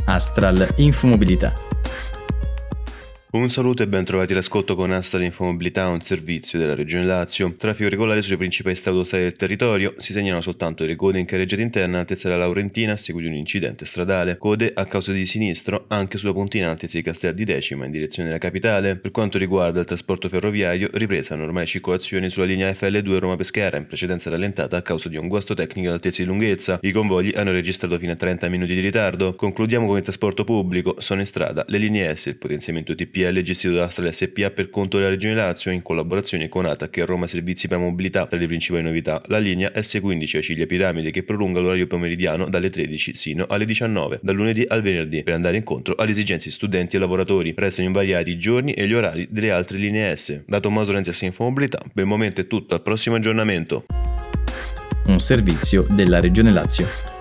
Astral Infomobilità. Un saluto e ben trovati all'ascolto con Astral Infomobilità, un servizio della Regione Lazio. Traffico regolare sulle principali strade autostradali del territorio, si segnalano soltanto le code in carreggiata interna all'altezza della Laurentina a seguito di un incidente stradale. Code a causa di sinistro anche sulla puntina all'altezza di Castel di Decima in direzione della capitale. Per quanto riguarda il trasporto ferroviario, ripresa normale circolazione sulla linea FL2 Roma-Pescara, in precedenza rallentata a causa di un guasto tecnico all'altezza di lunghezza. I convogli hanno registrato fino a 30 minuti di ritardo. Concludiamo con il trasporto pubblico. Sono in strada le linee S, il potenziamento TPL gestito da Astral SPA per conto della Regione Lazio in collaborazione con ATAC e Roma Servizi per la Mobilità. Tra le principali novità, la linea S15 Acilia Piramide che prolunga l'orario pomeridiano dalle 13 sino alle 19, dal lunedì al venerdì, per andare incontro alle esigenze di studenti e lavoratori. Restano invariati i giorni e gli orari delle altre linee S. Da Tommaso Renzi a Infomobilità, per il momento è tutto, al prossimo aggiornamento. Un servizio della Regione Lazio.